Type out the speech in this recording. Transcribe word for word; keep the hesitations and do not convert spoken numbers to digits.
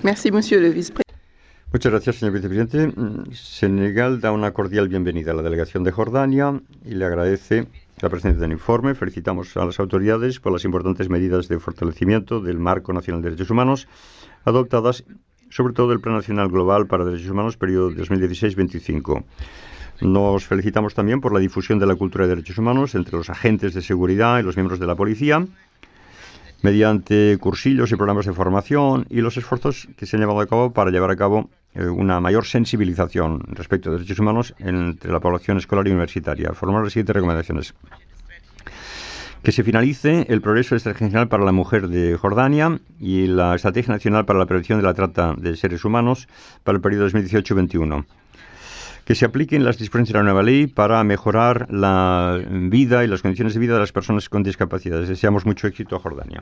Merci, monsieur le vice-président. Muchas gracias, señor vicepresidente. Senegal da una cordial bienvenida a la delegación de Jordania y le agradece la presencia del informe. Felicitamos a las autoridades por las importantes medidas de fortalecimiento del Marco Nacional de Derechos Humanos adoptadas, sobre todo el Plan Nacional Global para Derechos Humanos, periodo dos mil dieciséis a dos mil veinticinco. Nos felicitamos también por la difusión de la cultura de derechos humanos entre los agentes de seguridad y los miembros de la policía, mediante cursillos y programas de formación y los esfuerzos que se han llevado a cabo para llevar a cabo eh, una mayor sensibilización respecto de derechos humanos entre la población escolar y universitaria. Formar las siguientes recomendaciones. Que se finalice el progreso de Estrategia Nacional para la Mujer de Jordania y la Estrategia Nacional para la Prevención de la Trata de Seres Humanos para el periodo dos mil dieciocho a dos mil veintiuno. Que se apliquen las disposiciones de la nueva ley para mejorar la vida y las condiciones de vida de las personas con discapacidades. Deseamos mucho éxito a Jordania.